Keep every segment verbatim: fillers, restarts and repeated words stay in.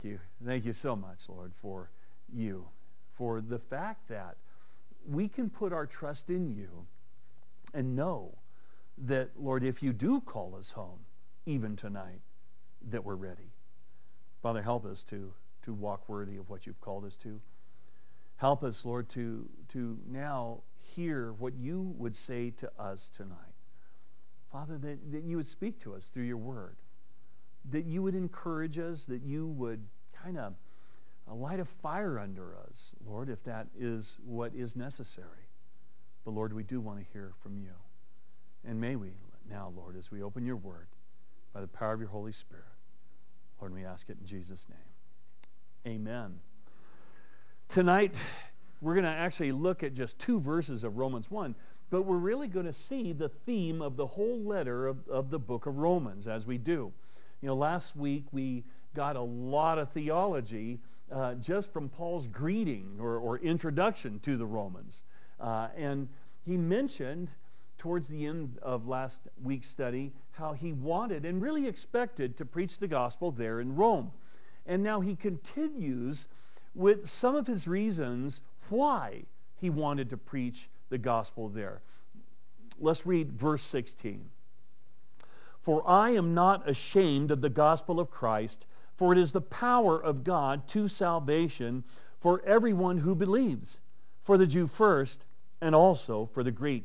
you. Thank you so much, Lord, for you, for the fact that we can put our trust in you and know that, Lord, if you do call us home, even tonight, that we're ready. Father, help us to, to walk worthy of what you've called us to. Help us, Lord, to, to now hear what you would say to us tonight. Father, that, that you would speak to us through your word, that you would encourage us, that you would kind of light a fire under us, Lord, if that is what is necessary. But Lord, we do want to hear from you. And may we now, Lord, as we open your word, by the power of your Holy Spirit, Lord, we ask it in Jesus' name. Amen. Tonight, we're going to actually look at just two verses of Romans one, but we're really going to see the theme of the whole letter of, of the book of Romans as we do. You know, last week we got a lot of theology uh, just from Paul's greeting or, or introduction to the Romans. Uh, and he mentioned towards the end of last week's study how he wanted and really expected to preach the gospel there in Rome. And now he continues with some of his reasons why he wanted to preach the gospel there. Let's read verse sixteen. For I am not ashamed of the gospel of Christ, for it is the power of God to salvation for everyone who believes, for the Jew first, and also for the Greek.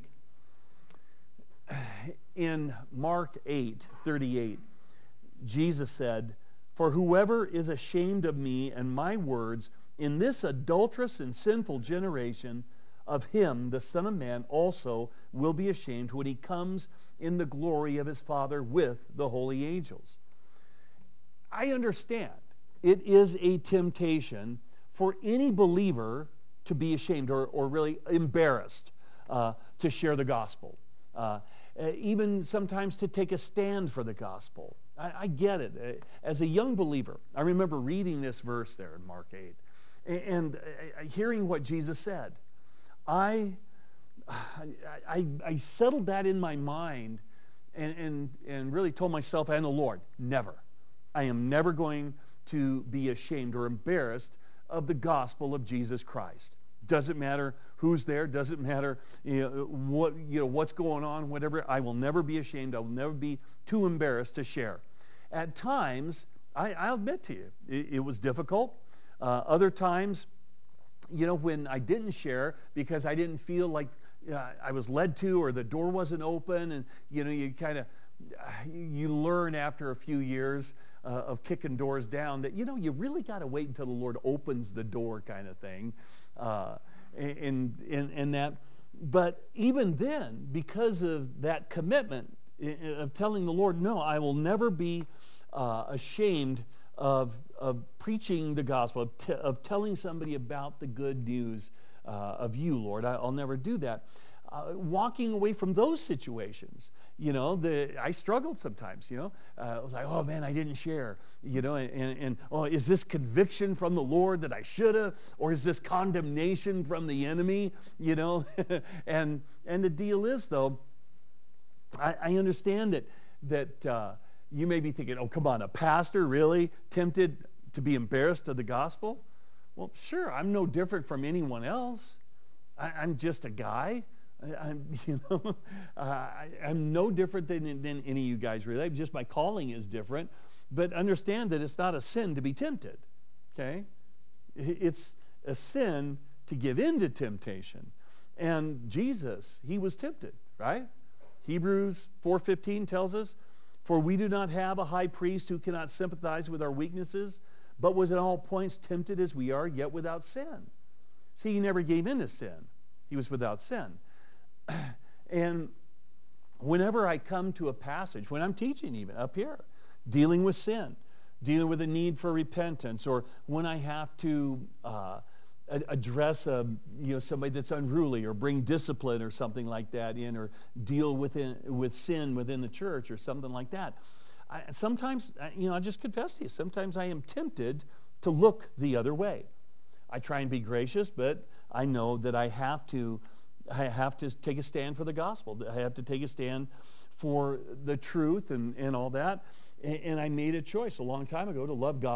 In Mark eight thirty-eight, Jesus said, for whoever is ashamed of me and my words in this adulterous and sinful generation, of him the Son of Man also will be ashamed when he comes in the glory of his Father with the holy angels. I understand it is a temptation for any believer to be ashamed or, or really embarrassed uh, to share the gospel. Uh, even sometimes to take a stand for the gospel. I, I get it. As a young believer, I remember reading this verse there in Mark eight and, and uh, hearing what Jesus said. I, I, I settled that in my mind and, and, and really told myself and the Lord, never. I am never going to be ashamed or embarrassed of the gospel of Jesus Christ. Doesn't matter who's there, doesn't matter you know, what, you know, what's going on, whatever. I will never be ashamed. I will never be too embarrassed to share. At times, I, I'll admit to you, it, it was difficult. Uh, other times, you know, when I didn't share because I didn't feel like uh, I was led to or the door wasn't open, and, you know, you kind of, you learn after a few years uh, of kicking doors down that, you know, you really got to wait until the Lord opens the door kind of thing. Uh, and, and, and that, but even then, because of that commitment of telling the Lord, no, I will never be uh, ashamed of, of preaching the gospel, of, t- of telling somebody about the good news uh, of you, Lord. I, I'll never do that. Uh, walking away from those situations, you know, the, I struggled sometimes, you know. Uh, I was like, oh, man, I didn't share, you know, and, and, and oh, is this conviction from the Lord that I should have, or is this condemnation from the enemy, you know? and and the deal is, though, I, I understand that, that uh, you may be thinking, oh, come on, a pastor really tempted to be embarrassed of the gospel? Well, sure, I'm no different from anyone else. I, I'm just a guy. I, I'm, you know, uh, I, I'm no different than, than any of you guys really. Just my calling is different. But understand that it's not a sin to be tempted, okay? It's a sin to give in to temptation. And Jesus, he was tempted, right? Hebrews four fifteen tells us, for we do not have a high priest who cannot sympathize with our weaknesses, but was in all points tempted as we are, yet without sin. See, he never gave in to sin. He was without sin. And whenever I come to a passage, when I'm teaching even up here, dealing with sin, dealing with a need for repentance, or when I have to uh, address a, you know, somebody that's unruly, or bring discipline or something like that in, or deal with, in, with sin within the church or something like that, I, sometimes, you know, I just confess to you, sometimes I am tempted to look the other way. I try and be gracious, but I know that I have to I have to take a stand for the gospel. I have to take a stand for the truth and, and all that. And, and I made a choice a long time ago to love God,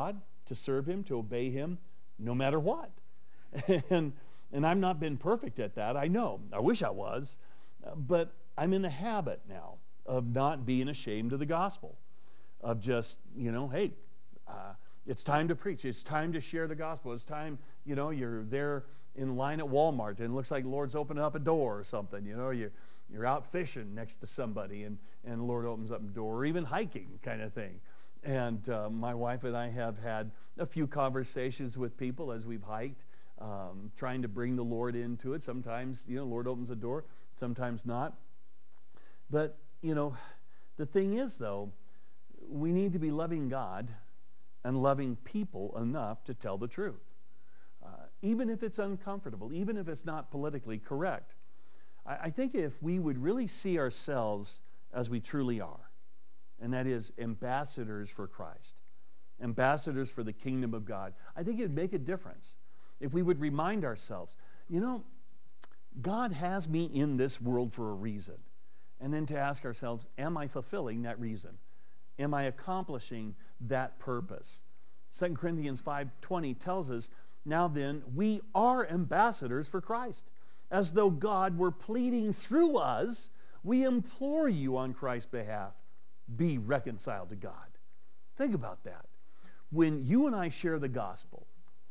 to serve him, to obey him, no matter what. And, and I've not been perfect at that, I know. I wish I was. Uh, but I'm in the habit now of not being ashamed of the gospel. Of just, you know, hey, uh, it's time to preach. It's time to share the gospel. It's time, you know, you're there in line at Walmart and it looks like the Lord's opening up a door or something. You know, you're, you're out fishing next to somebody and, and the Lord opens up a door, or even hiking kind of thing. And uh, my wife and I have had a few conversations with people as we've hiked, um, trying to bring the Lord into it. Sometimes, you know, the Lord opens the door, sometimes not. But, you know, the thing is, though, we need to be loving God and loving people enough to tell the truth. Uh, even if it's uncomfortable, even if it's not politically correct. I, I think if we would really see ourselves as we truly are, and that is ambassadors for Christ, ambassadors for the kingdom of God, I think it would make a difference if we would remind ourselves, you know, God has me in this world for a reason. And then to ask ourselves, am I fulfilling that reason? Am I accomplishing that purpose? Second Corinthians five twenty tells us, now then, we are ambassadors for Christ. As though God were pleading through us, we implore you on Christ's behalf, be reconciled to God. Think about that. When you and I share the gospel,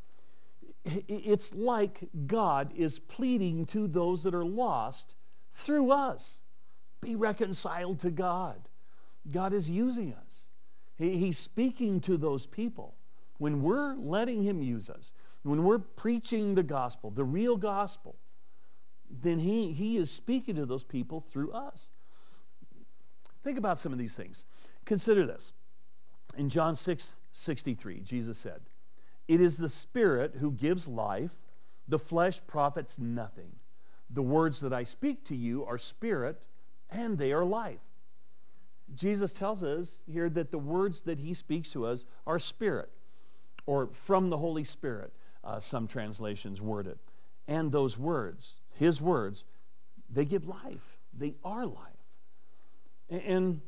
it's like God is pleading to those that are lost through us. Be reconciled to God. God is using us. He, he's speaking to those people. When we're letting him use us, when we're preaching the gospel, the real gospel, then he, he is speaking to those people through us. Think about some of these things. Consider this. In John six sixty-three, Jesus said, it is the Spirit who gives life. The flesh profits nothing. The words that I speak to you are spirit, and they are life. Jesus tells us here that the words that he speaks to us are spirit, or from the Holy Spirit, uh, some translations word it. And those words, his words, they give life. They are life. And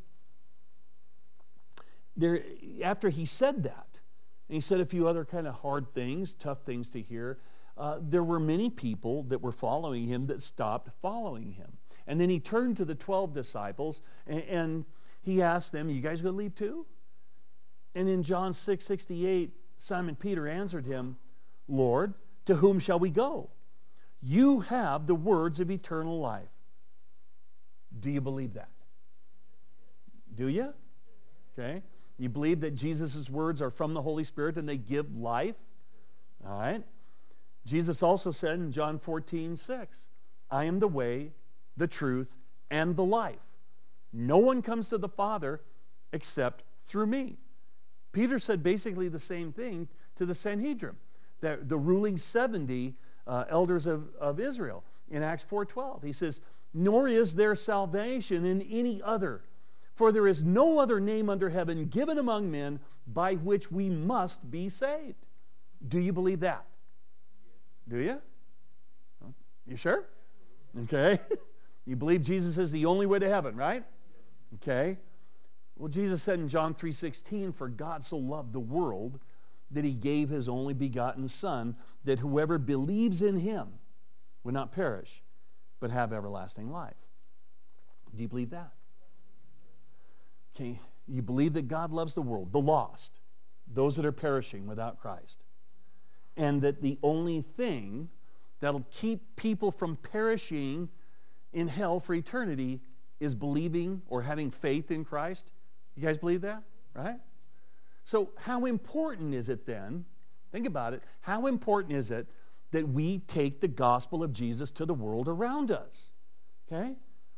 there, after he said that, and he said a few other kind of hard things, tough things to hear, uh, there were many people that were following him that stopped following him. And then he turned to the twelve disciples and, and he asked them, you guys going to leave too? And in John six sixty-eight, Simon Peter answered him, Lord, to whom shall we go? You have the words of eternal life. Do you believe that? Do you? Okay. You believe that Jesus' words are from the Holy Spirit and they give life? All right. Jesus also said in John fourteen six, I am the way, the truth, and the life. No one comes to the Father except through me. Peter said basically the same thing to the Sanhedrin, the, the ruling seventy uh, elders of, of Israel in Acts four twelve. He says, nor is there salvation in any other, for there is no other name under heaven given among men by which we must be saved. Do you believe that? Do you? You sure? Okay. You believe Jesus is the only way to heaven, right? Okay. Well, Jesus said in John three sixteen, for God so loved the world that he gave his only begotten Son, that whoever believes in him would not perish, but have everlasting life. Do you believe that? Okay. You believe that God loves the world, the lost, those that are perishing without Christ, and that the only thing that'll keep people from perishing in hell for eternity is believing or having faith in Christ? You guys believe that? Right? So how important is it then, think about it, how important is it that we take the gospel of Jesus to the world around us? Okay?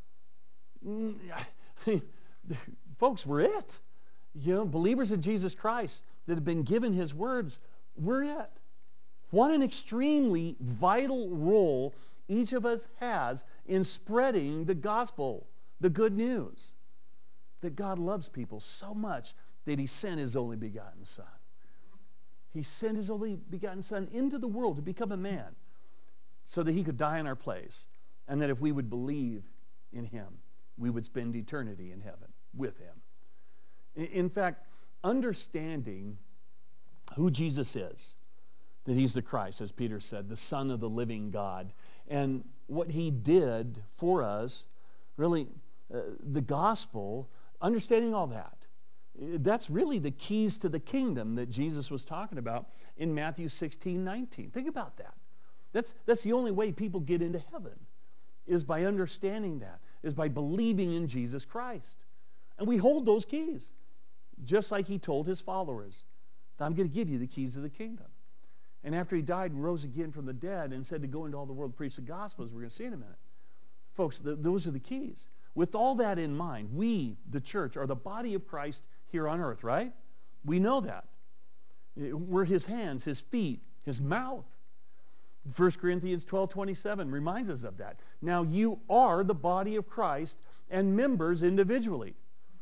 Folks, we're it. You know, believers in Jesus Christ that have been given his words, we're it. What an extremely vital role each of us has in spreading the gospel, the good news, that God loves people so much that he sent his only begotten Son. He sent his only begotten Son into the world to become a man so that he could die in our place, and that if we would believe in him, we would spend eternity in heaven with him. In fact, understanding who Jesus is, that he's the Christ, as Peter said, the Son of the living God. And what he did for us, really, uh, the gospel, understanding all that, that's really the keys to the kingdom that Jesus was talking about in Matthew sixteen nineteen. Think about that. That's, that's the only way people get into heaven, is by understanding that, is by believing in Jesus Christ. And we hold those keys, just like he told his followers, I'm going to give you the keys of the kingdom. And after he died and rose again from the dead and said to go into all the world and preach the gospel, as we're going to see in a minute. Folks, th- those are the keys. With all that in mind, we, the church, are the body of Christ here on earth, right? We know that. We're his hands, his feet, his mouth. First Corinthians twelve twenty-seven reminds us of that. Now you are the body of Christ and members individually.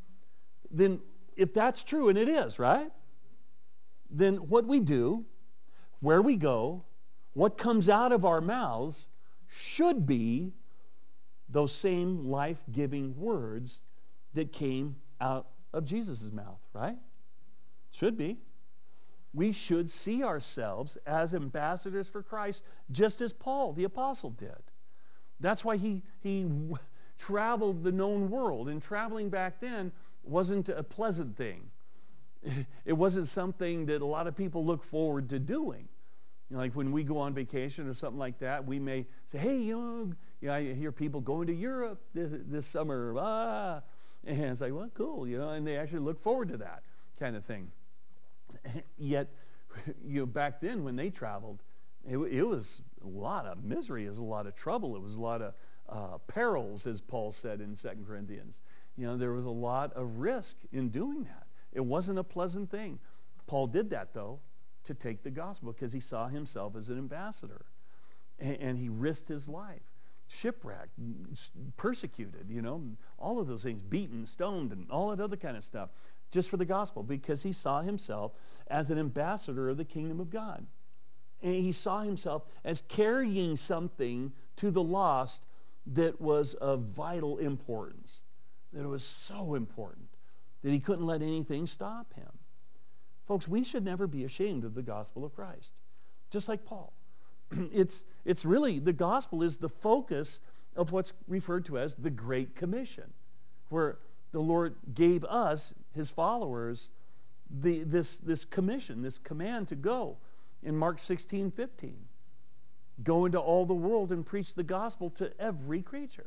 Then if that's true, and it is, right? Then what we do, where we go, what comes out of our mouths should be those same life-giving words that came out of Jesus' mouth, right? Should be. We should see ourselves as ambassadors for Christ, just as Paul, the apostle, did. That's why he, he w- traveled the known world, and traveling back then wasn't a pleasant thing. It wasn't something that a lot of people look forward to doing. You know, like when we go on vacation or something like that, we may say, hey, you know, you know I hear people going to Europe this, this summer. Ah. And it's like, well, cool, you know, and they actually look forward to that kind of thing. Yet, you know, back then when they traveled, it, it was a lot of misery, it was a lot of trouble, it was a lot of uh, perils, as Paul said in Second Corinthians. You know, there was a lot of risk in doing that. It wasn't a pleasant thing. Paul did that, though, to take the gospel, because he saw himself as an ambassador. And, and he risked his life. Shipwrecked, persecuted, you know, all of those things, beaten, stoned, and all that other kind of stuff, just for the gospel, because he saw himself as an ambassador of the kingdom of God. And he saw himself as carrying something to the lost that was of vital importance, that it was so important that he couldn't let anything stop him. Folks, we should never be ashamed of the gospel of Christ, just like Paul. It's, it's really, the gospel is the focus of what's referred to as the Great Commission, where the Lord gave us, his followers, the, this, this commission, this command to go in Mark sixteen fifteen. Go into all the world and preach the gospel to every creature.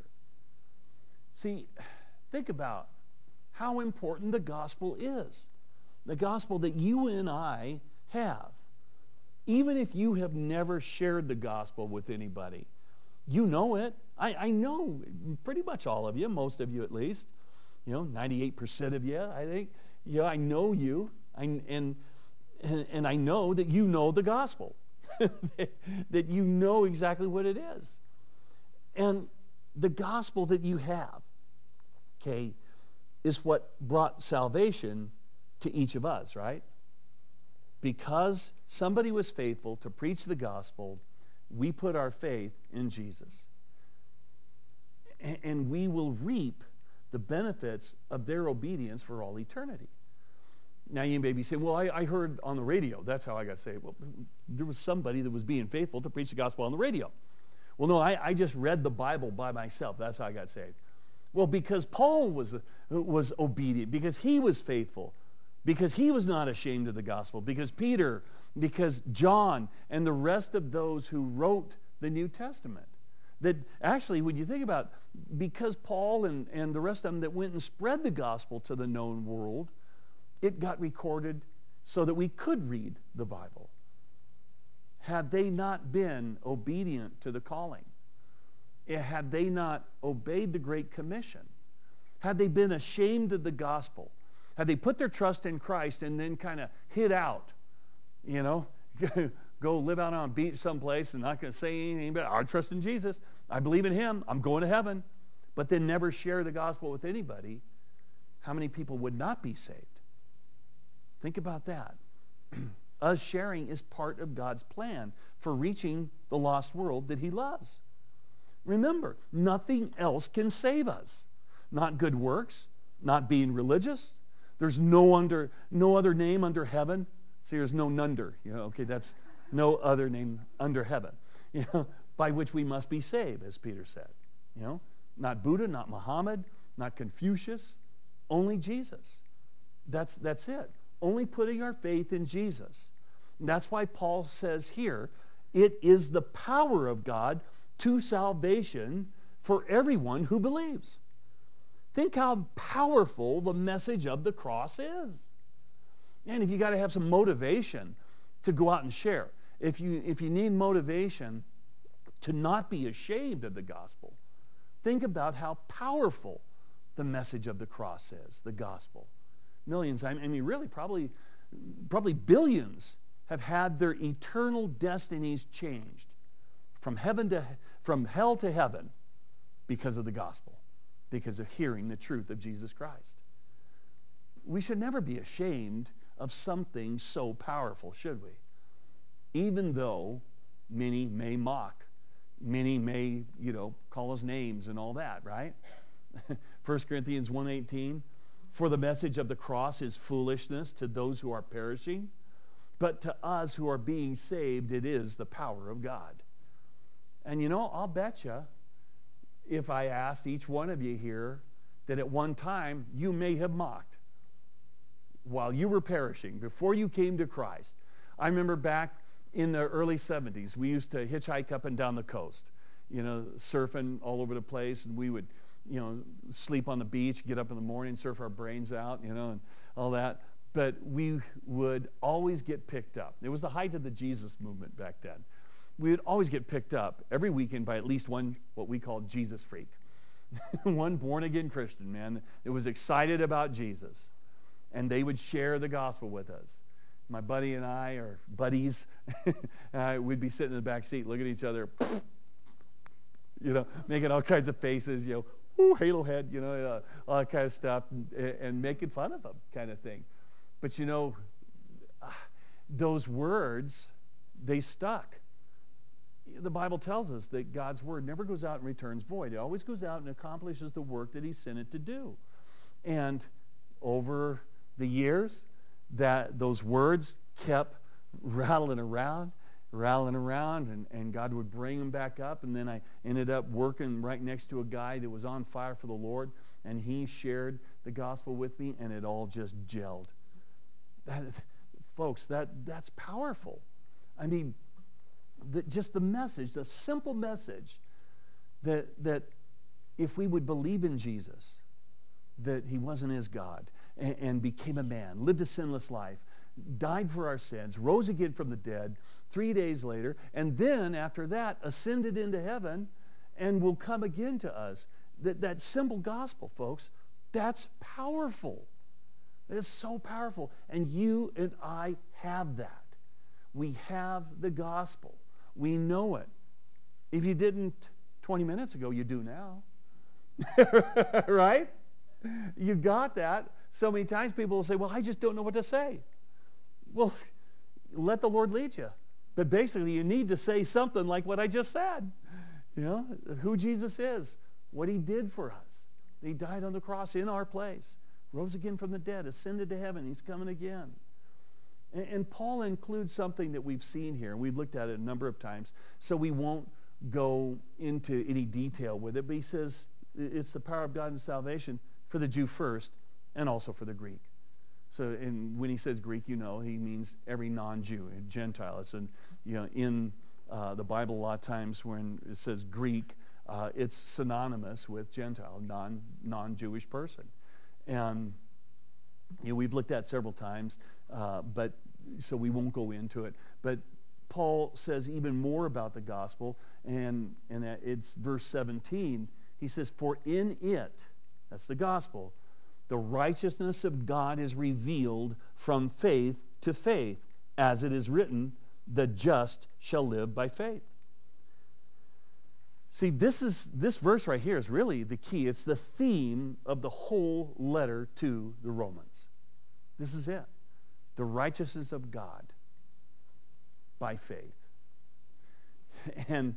See, think about how important the gospel is. The gospel that you and I have. Even if you have never shared the gospel with anybody, you know it. I, I know pretty much all of you, most of you at least. You know, ninety-eight percent of you, I think. You know, I know you, I, and, and, and I know that you know the gospel, that you know exactly what it is. And the gospel that you have, okay, is what brought salvation to each of us, right? Because somebody was faithful to preach the gospel, we put our faith in Jesus. And, and we will reap the benefits of their obedience for all eternity. Now you may be saying, well, I, I heard on the radio, that's how I got saved. Well, there was somebody that was being faithful to preach the gospel on the radio. Well, no, I, I just read the Bible by myself. That's how I got saved. Well, because Paul was, was obedient, because he was faithful, because he was not ashamed of the gospel, because Peter, because John, and the rest of those who wrote the New Testament. That actually, when you think about it, because Paul and, and the rest of them that went and spread the gospel to the known world, it got recorded so that we could read the Bible. Had they not been obedient to the calling, had they not obeyed the Great Commission, had they been ashamed of the gospel, had they put their trust in Christ and then kind of hid out, you know, go live out on a beach someplace and not going to say anything about, I trust in Jesus, I believe in him, I'm going to heaven, but then never share the gospel with anybody, how many people would not be saved? Think about that. Us sharing is part of God's plan for reaching the lost world that he loves. Remember, nothing else can save us. Not good works, not being religious. There's no, under, no other name under heaven See, there's no nunder. You know, okay, that's no other name under heaven. You know, by which we must be saved, as Peter said. You know, not Buddha, not Muhammad, not Confucius, only Jesus. That's that's it. Only putting our faith in Jesus. And that's why Paul says here, it is the power of God to salvation for everyone who believes. Think how powerful the message of the cross is. And if you got to have some motivation to go out and share, if you if you need motivation to not be ashamed of the gospel, think about how powerful the message of the cross is, the gospel. Millions, I mean, really, probably, probably billions have had their eternal destinies changed from heaven to from hell to heaven because of the gospel, because of hearing the truth of Jesus Christ. We should never be ashamed of something so powerful, should we? Even though many may mock, many may, you know, call us names and all that, right? First Corinthians one eighteen, for the message of the cross is foolishness to those who are perishing, but to us who are being saved, it is the power of God. And you know, I'll bet you, if I asked each one of you here, that at one time you may have mocked while you were perishing, before you came to Christ. I remember back in the early seventies, we used to hitchhike up and down the coast, you know, surfing all over the place, and we would, you know, sleep on the beach, get up in the morning, surf our brains out, you know, and all that. But we would always get picked up. It was the height of the Jesus movement back then. We would always get picked up every weekend by at least one, what we called Jesus freak. One born-again Christian, man, that was excited about Jesus. And they would share the gospel with us. My buddy and I, or buddies, uh, we'd be sitting in the back seat, looking at each other, you know, making all kinds of faces, you know, ooh, halo head, you know, uh, all that kind of stuff, and, and making fun of them, kind of thing. But you know, uh, those words, they stuck. The Bible tells us that God's word never goes out and returns void. It always goes out and accomplishes the work that he sent it to do. And over the years, that those words kept rattling around, rattling around, and, and God would bring them back up. And then I ended up working right next to a guy that was on fire for the Lord, and he shared the gospel with me, and it all just gelled. That, folks, that that's powerful. I mean, the, just the message, the simple message that that if we would believe in Jesus, that he wasn't his God, and, and became a man, lived a sinless life, died for our sins, rose again from the dead three days later, and then after that ascended into heaven and will come again to us. That, that simple gospel, folks, that's powerful. It is so powerful. And you and I have that. We have the gospel. We know it. If you didn't twenty minutes ago, you do now. Right? You got that. So many times people will say, well, I just don't know what to say. Well, let the Lord lead you. But basically, you need to say something like what I just said. You know, who Jesus is, what he did for us. He died on the cross in our place, rose again from the dead, ascended to heaven. He's coming again. And, and Paul includes something that we've seen here, and we've looked at it a number of times, so we won't go into any detail with it. But he says it's the power of God in salvation for the Jew first, and also for the Greek. So, and when he says Greek, you know, he means every non-Jew, a Gentile. It's in, you know, in uh, the Bible a lot of times when it says Greek, uh, it's synonymous with Gentile, non, non-Jewish person. And, you know, we've looked at several times, uh, but so we won't go into it. But Paul says even more about the gospel, and, and it's verse seventeen. He says, for in it, that's the gospel, the righteousness of God is revealed from faith to faith, as it is written, the just shall live by faith. See, this is this verse right here is really the key. It's the theme of the whole letter to the Romans. This is it. The righteousness of God by faith. And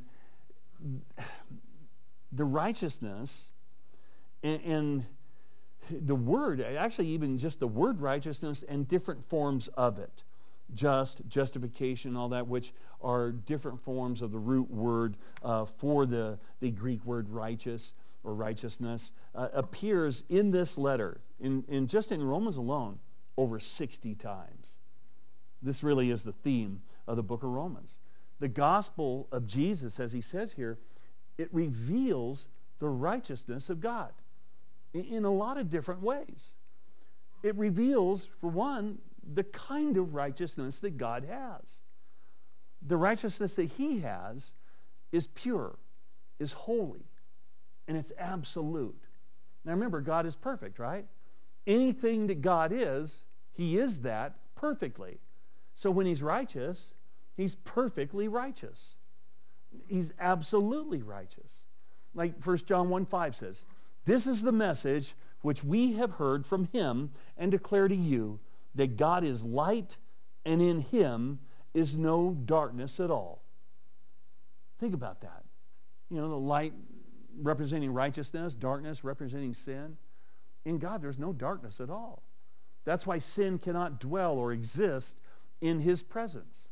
the righteousness and, and the word, actually even just the word righteousness and different forms of it. just, justification, all that, which are different forms of the root word uh, for the, the Greek word righteous or righteousness, uh, appears in this letter, in, in just in Romans alone, over sixty times. This really is the theme of the book of Romans. The gospel of Jesus, as he says here, it reveals the righteousness of God in, in a lot of different ways. It reveals, for one, the kind of righteousness that God has. The righteousness that he has is pure, is holy, and it's absolute. Now remember, God is perfect, right? Anything that God is, he is that perfectly. So when he's righteous, he's perfectly righteous. He's absolutely righteous. Like First John one five says, "This is the message which we have heard from him and declare to you, that God is light, and in him is no darkness at all." Think about that. You know, the light representing righteousness, darkness representing sin. In God, there's no darkness at all. That's why sin cannot dwell or exist in his presence.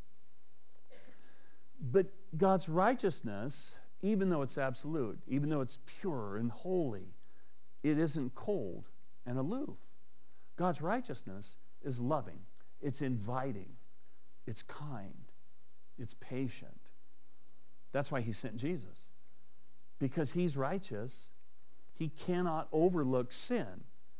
But God's righteousness, even though it's absolute, even though it's pure and holy, it isn't cold and aloof. God's righteousness is loving, it's inviting, it's kind, it's patient. That's why he sent Jesus. Because he's righteous, he cannot overlook sin.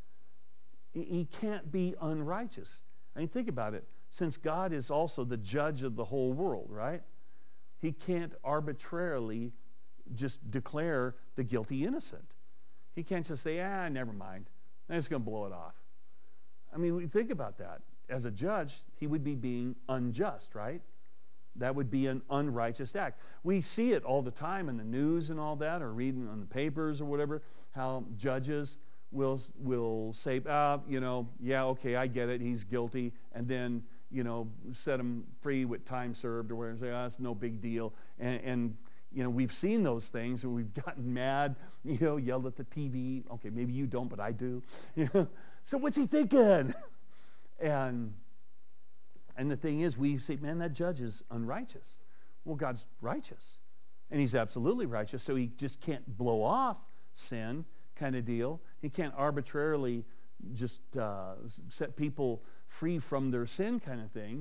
He can't be unrighteous. I mean, think about it. Since God is also the judge of the whole world, right? He can't arbitrarily just declare the guilty innocent. He can't just say, ah, never mind. I'm just going to blow it off. I mean, we think about that. As a judge, he would be being unjust, right? That would be an unrighteous act. We see it all the time in the news and all that, or reading on the papers or whatever, how judges will will say, ah, you know, yeah, okay, I get it, he's guilty, and then, you know, set him free with time served or whatever, and say, ah, it's no big deal. And, and, you know, we've seen those things, and we've gotten mad, you know, yelled at the T V. Okay, maybe you don't, but I do. You know? So what's he thinking? And and the thing is, we say, man, that judge is unrighteous. Well, God's righteous, and he's absolutely righteous, so he just can't blow off sin kind of deal. He can't arbitrarily just uh, set people free from their sin kind of thing.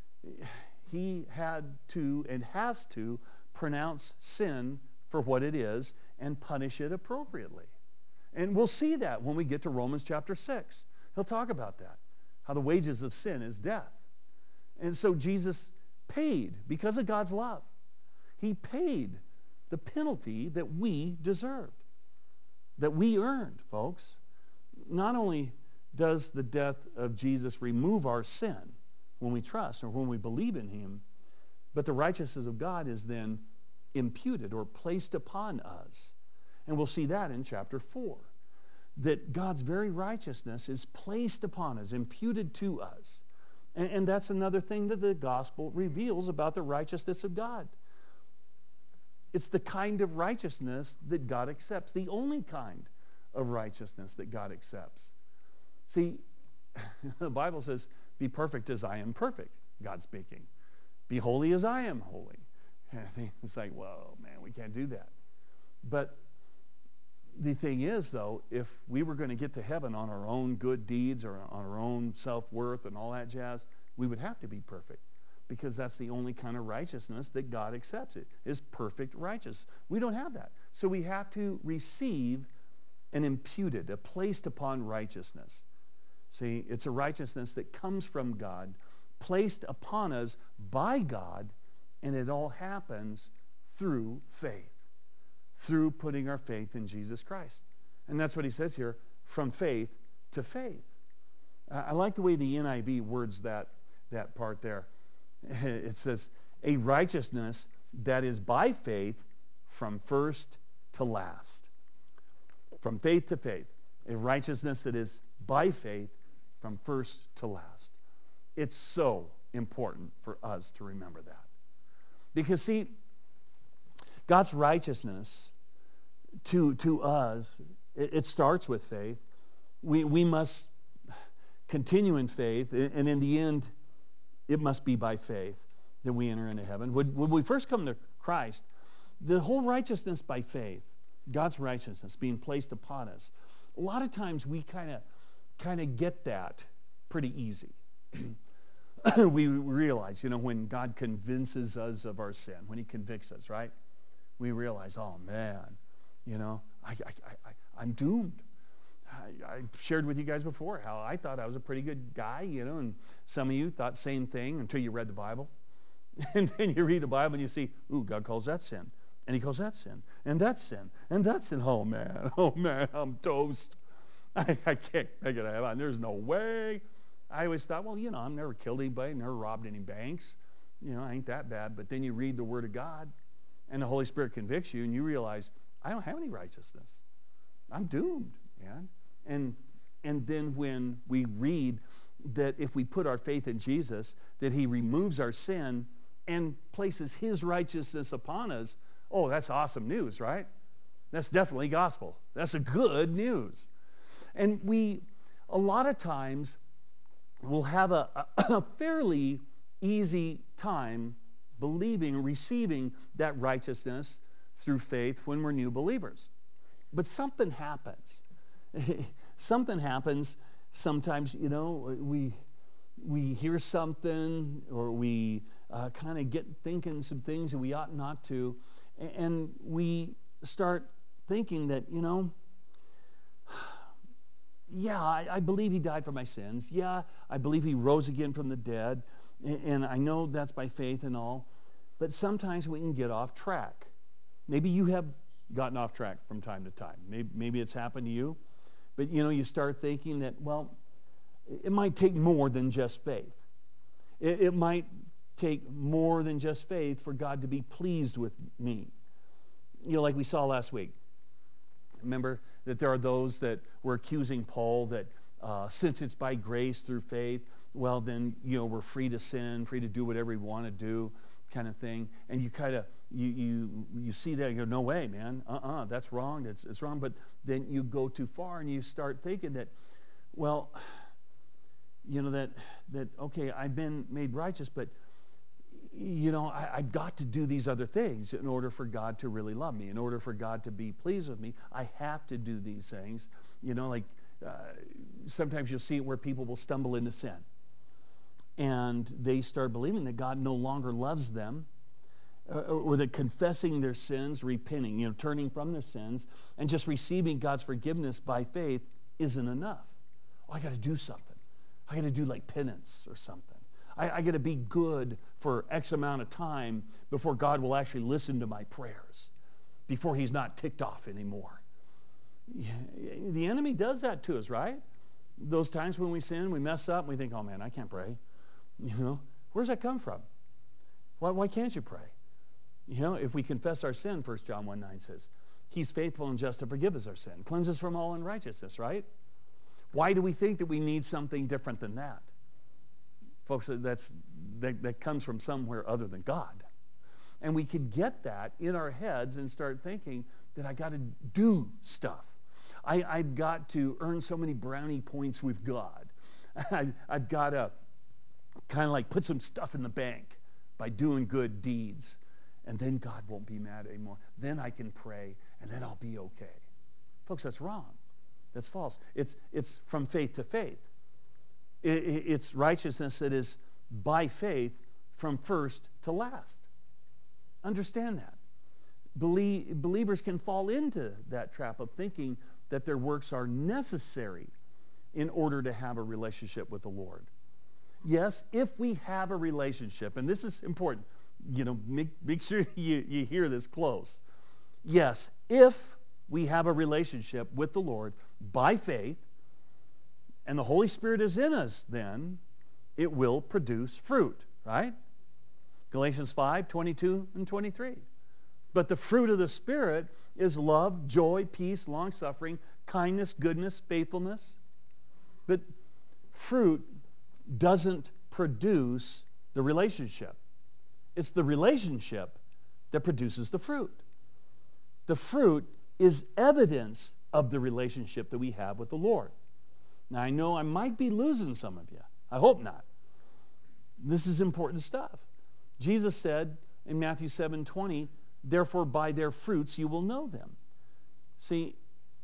He had to and has to pronounce sin for what it is and punish it appropriately. And we'll see that when we get to Romans chapter six. He'll talk about that, how the wages of sin is death. And so Jesus paid because of God's love. He paid the penalty that we deserved, that we earned, folks. Not only does the death of Jesus remove our sin when we trust or when we believe in him, but the righteousness of God is then imputed or placed upon us. And we'll see that in chapter four, that God's very righteousness is placed upon us, imputed to us. And, and that's another thing that the gospel reveals about the righteousness of God. It's the kind of righteousness that God accepts, the only kind of righteousness that God accepts. See, the Bible says, be perfect as I am perfect, God speaking. Be holy as I am holy. And I think it's like, whoa, man, we can't do that. But the thing is, though, if we were going to get to heaven on our own good deeds or on our own self-worth and all that jazz, we would have to be perfect, because that's the only kind of righteousness that God accepts. It is perfect righteousness. We don't have that. So we have to receive an imputed, a placed upon righteousness. See, it's a righteousness that comes from God, placed upon us by God, and it all happens through faith, through putting our faith in Jesus Christ. And that's what he says here, from faith to faith. Uh, I like the way the N I V words that, that part there. It says, a righteousness that is by faith from first to last. From faith to faith. A righteousness that is by faith from first to last. It's so important for us to remember that. Because, see, God's righteousness to, to us, it, it starts with faith. We, we must continue in faith, and in the end, it must be by faith that we enter into heaven. When, when we first come to Christ, the whole righteousness by faith, God's righteousness being placed upon us, a lot of times we kind of kind of get that pretty easy. We realize, you know, when God convinces us of our sin, when he convicts us, right? We realize, oh man, you know, I, I, I, I'm doomed. I, I shared with you guys before how I thought I was a pretty good guy, you know, and some of you thought same thing until you read the Bible. And then you read the Bible and you see, ooh, God calls that sin. And he calls that sin. And that's sin. And that's sin. Oh man, oh man, I'm toast. I, I can't make it happen. There's no way. I always thought, well, you know, I've never killed anybody, never robbed any banks. You know, I ain't that bad. But then you read the Word of God, and the Holy Spirit convicts you, and you realize, I don't have any righteousness. I'm doomed, man. And and then when we read that if we put our faith in Jesus, that he removes our sin and places his righteousness upon us, oh, that's awesome news, right? That's definitely gospel. That's a good news. And we, a lot of times, will have a, a, a fairly easy time believing, receiving that righteousness through faith when we're new believers. But something happens. Something happens sometimes, you know, we we hear something or we uh, kind of get thinking some things that we ought not to, and we start thinking that, you know, yeah, I, I believe he died for my sins. Yeah, I believe he rose again from the dead, and, and I know that's by faith and all, but sometimes we can get off track. Maybe you have gotten off track from time to time. Maybe, maybe it's happened to you. But, you know, you start thinking that, well, it might take more than just faith. It, it might take more than just faith for God to be pleased with me. You know, like we saw last week. Remember that there are those that were accusing Paul that uh, since it's by grace through faith, well, then, you know, we're free to sin, free to do whatever we want to do, kind of thing. And you kind of, you you you see that and you go, no way, man, uh-uh, that's wrong, it's, it's wrong. But then you go too far and you start thinking that, well, you know, that, that okay, I've been made righteous, but, you know, I, I've got to do these other things in order for God to really love me, in order for God to be pleased with me. I have to do these things. You know, like uh, sometimes you'll see it where people will stumble into sin. And they start believing that God no longer loves them, uh, or that confessing their sins, repenting, you know, turning from their sins, and just receiving God's forgiveness by faith isn't enough. Oh, I got to do something. I got to do like penance or something. I, I got to be good for X amount of time before God will actually listen to my prayers, before he's not ticked off anymore. The enemy does that to us, right? Those times when we sin, we mess up, and we think, oh man, I can't pray. You know, where's that come from? Why, why can't you pray? You know, if we confess our sin, First John one nine says, he's faithful and just to forgive us our sin, cleanse us from all unrighteousness, right? Why do we think that we need something different than that? Folks, that's, that, that comes from somewhere other than God. And we could get that in our heads and start thinking that I got to do stuff. I, I've got to earn so many brownie points with God. I, I've got to kind of like put some stuff in the bank by doing good deeds. And then God won't be mad anymore. Then I can pray, and then I'll be okay. Folks, that's wrong. That's false. It's, it's from faith to faith. It, it, it's righteousness that is by faith from first to last. Understand that. Belie- believers can fall into that trap of thinking that their works are necessary in order to have a relationship with the Lord. Yes, if we have a relationship, and this is important, you know, make, make sure you, you hear this close. Yes, if we have a relationship with the Lord by faith, and the Holy Spirit is in us, then it will produce fruit, right? Galatians five, twenty-two and twenty-three. But the fruit of the Spirit is love, joy, peace, long-suffering, kindness, goodness, faithfulness. But fruit doesn't produce the relationship. It's the relationship that produces the fruit. The fruit is evidence of the relationship that we have with the Lord. Now, I know I might be losing some of you. I hope not. This is important stuff. Jesus said in Matthew seven twenty, therefore by their fruits you will know them. See,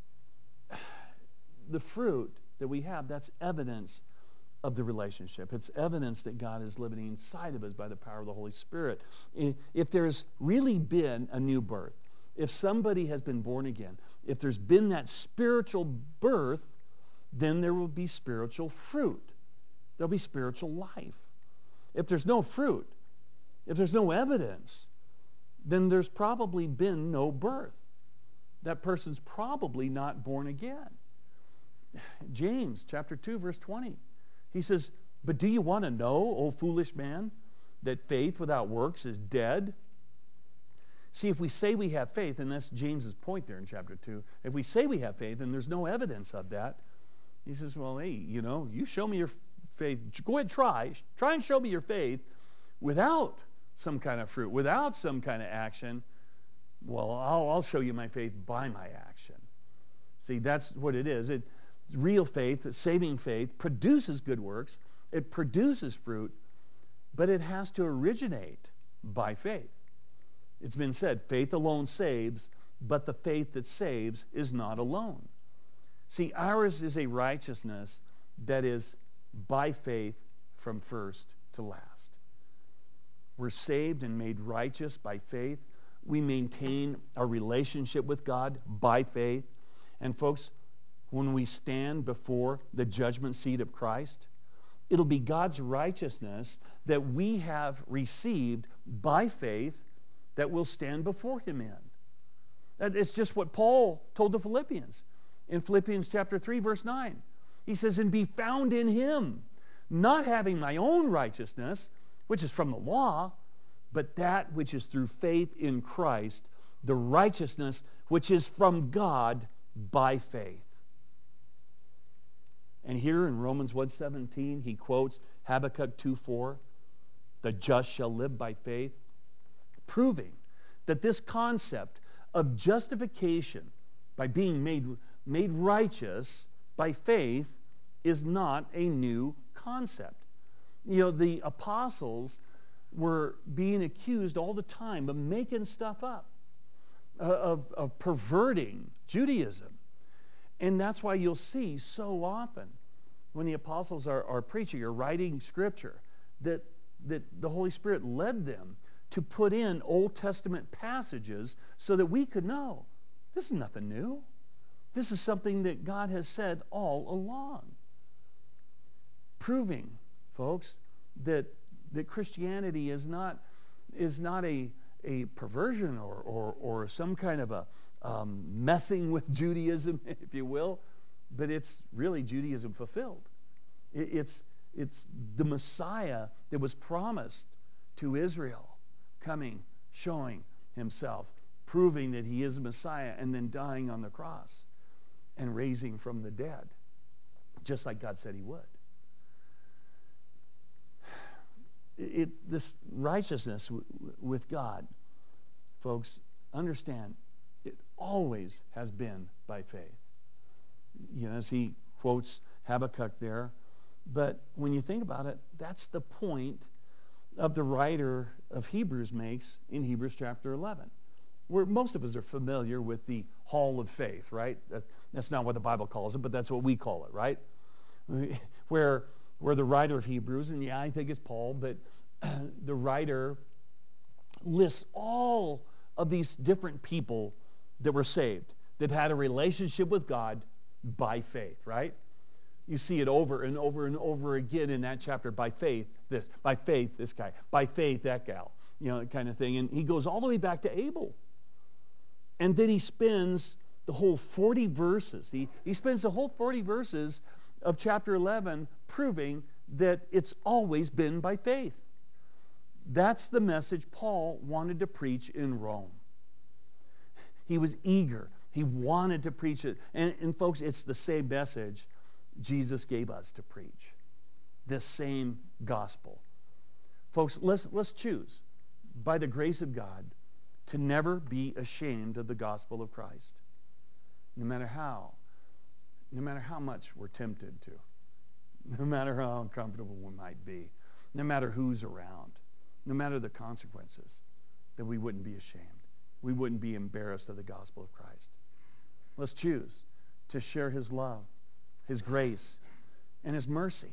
the fruit that we have, that's evidence of the relationship. It's evidence that God is living inside of us by the power of the Holy Spirit. If there's really been a new birth, if somebody has been born again, if there's been that spiritual birth, then there will be spiritual fruit. There'll be spiritual life. If there's no fruit, if there's no evidence, then there's probably been no birth. That person's probably not born again. James chapter two, verse twenty. He says, but do you want to know, O foolish man, that faith without works is dead? See, if we say we have faith, and that's James's point there in chapter two, if we say we have faith and there's no evidence of that, he says, well, hey, you know, you show me your faith. Go ahead, try. Try and show me your faith without some kind of fruit, without some kind of action. Well, I'll, I'll show you my faith by my action. See, that's what it is. It, real faith, saving faith, produces good works. It produces fruit, but it has to originate by faith. It's been said, faith alone saves, but the faith that saves is not alone. See, ours is a righteousness that is by faith from first to last. We're saved and made righteous by faith. We maintain our relationship with God by faith. And folks, when we stand before the judgment seat of Christ, it'll be God's righteousness that we have received by faith that we'll stand before him in. It's just what Paul told the Philippians in Philippians chapter three, verse nine. He says, and be found in him, not having my own righteousness, which is from the law, but that which is through faith in Christ, the righteousness which is from God by faith. And here in Romans one seventeen, he quotes Habakkuk two four, the just shall live by faith, proving that this concept of justification by being made, made righteous by faith is not a new concept. You know, the apostles were being accused all the time of making stuff up, of, of perverting Judaism. And that's why you'll see so often when the apostles are, are preaching or writing scripture that, that the Holy Spirit led them to put in Old Testament passages so that we could know this is nothing new. This is something that God has said all along. Proving, folks, that, that Christianity is not, is not a, a perversion or, or, or some kind of a um, messing with Judaism, if you will, but it's really Judaism fulfilled. It, it's, it's the Messiah that was promised to Israel coming, showing himself, proving that he is the Messiah, and then dying on the cross and raising from the dead, just like God said he would. It, this righteousness w- with God, folks, understand, it always has been by faith. You know, as he quotes Habakkuk there, but when you think about it, that's the point of the writer of Hebrews makes in Hebrews chapter eleven. Where most of us are familiar with the hall of faith, right? That, that's not what the Bible calls it, but that's what we call it, right? Where, where the writer of Hebrews, and yeah, I think it's Paul, but the writer lists all of these different people that were saved, that had a relationship with God by faith, right? You see it over and over and over again in that chapter. By faith, this. By faith, this guy. By faith, that gal. You know, that kind of thing. And he goes all the way back to Abel. And then he spends the whole forty verses. He, he spends the whole forty verses of chapter eleven proving that it's always been by faith. That's the message Paul wanted to preach in Rome. He was eager. He wanted to preach it. And, and folks, it's the same message Jesus gave us to preach. This same gospel. Folks, let's, let's choose, by the grace of God, to never be ashamed of the gospel of Christ. No matter how, no matter how much we're tempted to. No matter how uncomfortable we might be. no matter who's around, no matter the consequences, that we wouldn't be ashamed. We wouldn't be embarrassed of the gospel of Christ. Let's choose to share his love, his grace, and his mercy.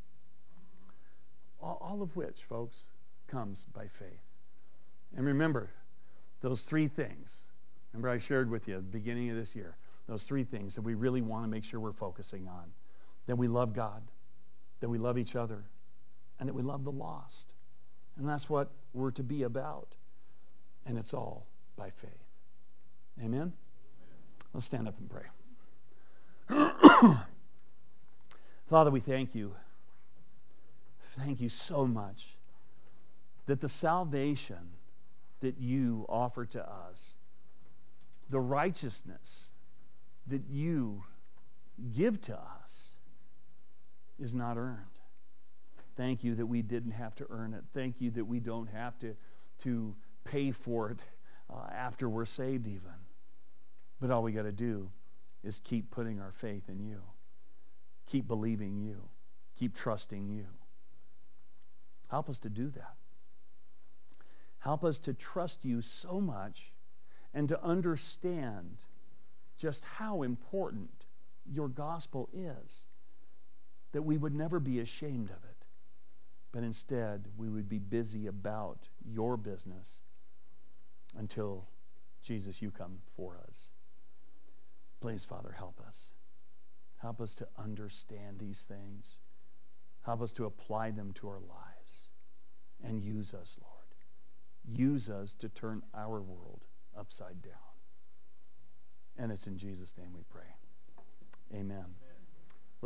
All of which, folks, comes by faith. And remember, those three things, remember I shared with you at the beginning of this year, those three things that we really want to make sure we're focusing on. That we love God, that we love each other, and that we love the lost. And that's what we're to be about. And it's all by faith. Amen? Let's stand up and pray. Father, we thank you. Thank you so much that the salvation that you offer to us, the righteousness that you give to us, is not earned. Thank you that we didn't have to earn it. Thank you that we don't have to, to pay for it uh, after we're saved even. But all we got to do is keep putting our faith in you. Keep believing you. Keep trusting you. Help us to do that. Help us to trust you so much and to understand just how important your gospel is, that we would never be ashamed of it, but instead we would be busy about your business until, Jesus, you come for us. Please, Father, help us. Help us to understand these things. Help us to apply them to our lives. And use us, Lord. Use us to turn our world upside down. And it's in Jesus' name we pray. Amen.